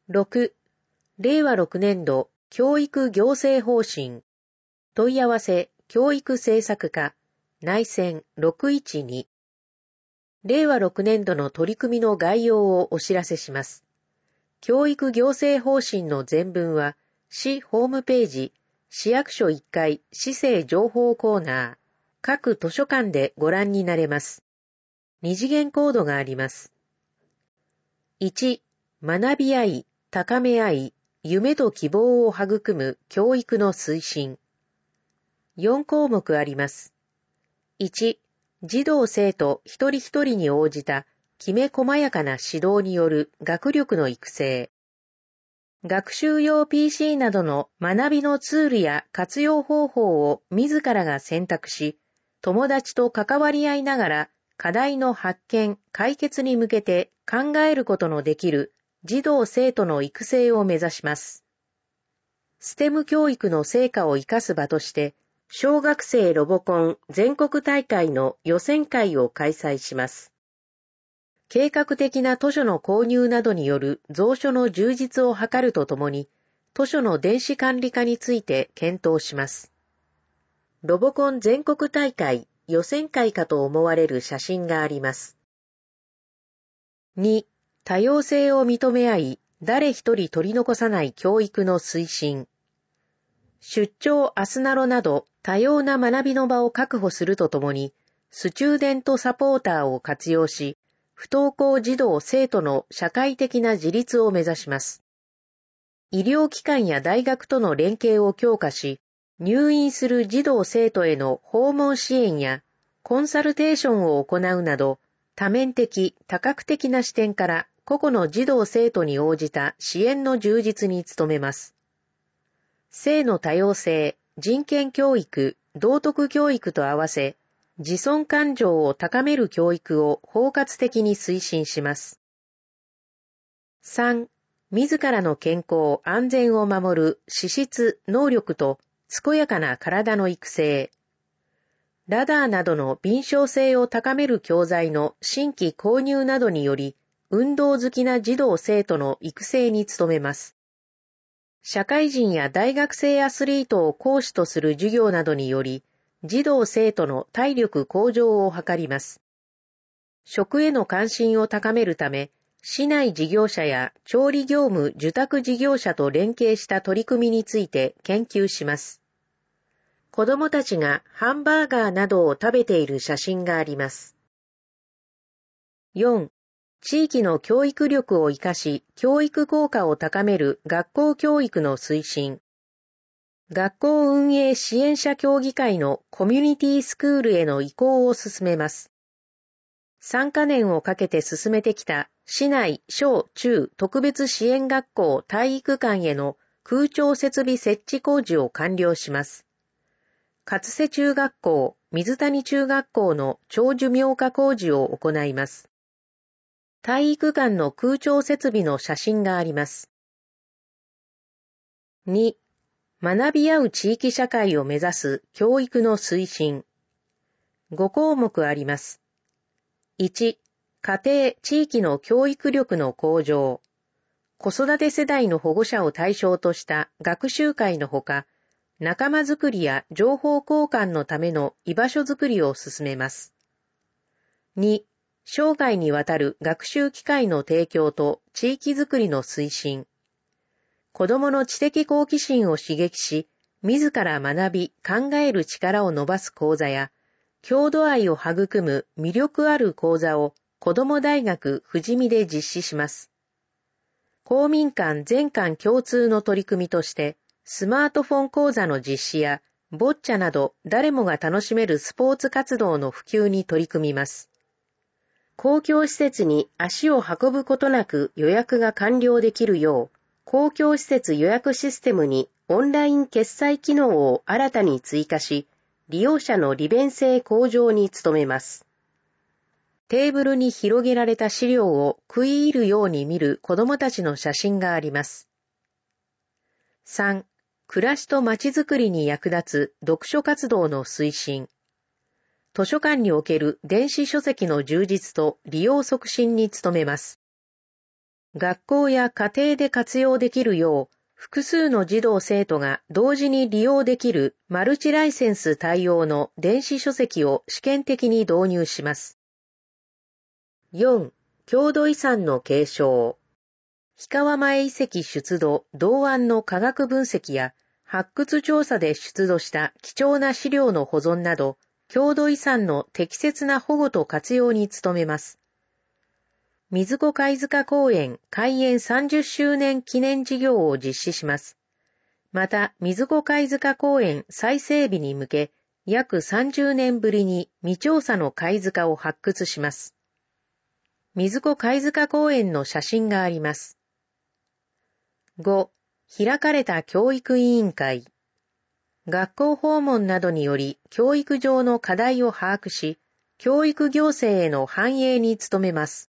6、令和6年度教育行政方針。問い合わせ教育政策課内線612。令和6年度の取り組みの概要をお知らせします。教育行政方針の全文は、市ホームページ、市役所1階市政情報コーナー、各図書館でご覧になれます。2次元コードがあります。1、学び合い、高め合い、夢と希望を育む教育の推進。4項目あります。1、児童生徒一人一人に応じたきめ細やかな指導による学力の育成。学習用 PC などの学びのツールや活用方法を自らが選択し、友達と関わり合いながら課題の発見・解決に向けて考えることのできる児童生徒の育成を目指します。STEM 教育の成果を生かす場として、小学生ロボコン全国大会の予選会を開催します。計画的な図書の購入などによる蔵書の充実を図るとともに、図書の電子管理化について検討します。ロボコン全国大会予選会かと思われる写真があります。2、多様性を認め合い、誰一人取り残さない教育の推進。出張アスナロなど多様な学びの場を確保するとともに、スチューデントサポーターを活用し、不登校児童生徒の社会的な自立を目指します。医療機関や大学との連携を強化し、入院する児童生徒への訪問支援やコンサルテーションを行うなど、多面的・多角的な視点から個々の児童生徒に応じた支援の充実に努めます。性の多様性、人権教育、道徳教育と合わせ、自尊感情を高める教育を包括的に推進します。3、自らの健康・安全を守る資質・能力と健やかな体の育成。ラダーなどの敏捷性を高める教材の新規購入などにより、運動好きな児童生徒の育成に努めます。社会人や大学生アスリートを講師とする授業などにより、児童生徒の体力向上を図ります。食への関心を高めるため、市内事業者や調理業務受託事業者と連携した取り組みについて研究します。子どもたちがハンバーガーなどを食べている写真があります。4、地域の教育力を生かし、教育効果を高める学校教育の推進。学校運営支援者協議会のコミュニティスクールへの移行を進めます。3カ年をかけて進めてきた市内小中特別支援学校体育館への空調設備設置工事を完了します。勝瀬中学校、水谷中学校の長寿命化工事を行います。体育館の空調設備の写真があります。2、学び合う地域社会を目指す教育の推進。5項目あります。1、家庭・地域の教育力の向上。子育て世代の保護者を対象とした学習会のほか、仲間づくりや情報交換のための居場所づくりを進めます。2、生涯にわたる学習機会の提供と地域づくりの推進。子どもの知的好奇心を刺激し、自ら学び、考える力を伸ばす講座や、郷土愛を育む魅力ある講座を子ども大学富士見で実施します。公民館全館共通の取り組みとして、スマートフォン講座の実施や、ボッチャなど誰もが楽しめるスポーツ活動の普及に取り組みます。公共施設に足を運ぶことなく予約が完了できるよう、公共施設予約システムにオンライン決済機能を新たに追加し、利用者の利便性向上に努めます。テーブルに広げられた資料を食い入るように見る子どもたちの写真があります。3、暮らしとまちづくりに役立つ読書活動の推進。図書館における電子書籍の充実と利用促進に努めます。 学校や家庭で活用できるよう、複数の児童生徒が同時に利用できるマルチライセンス対応の電子書籍を試験的に導入します。4. 郷土遺産の継承。氷川前遺跡出土・同案の科学分析や発掘調査で出土した貴重な資料の保存など、郷土遺産の適切な保護と活用に努めます。水子貝塚公園開園30周年記念事業を実施します。また、水子貝塚公園再整備に向け、約30年ぶりに未調査の貝塚を発掘します。水子貝塚公園の写真があります。5. 開かれた教育委員会。学校訪問などにより教育上の課題を把握し、教育行政への反映に努めます。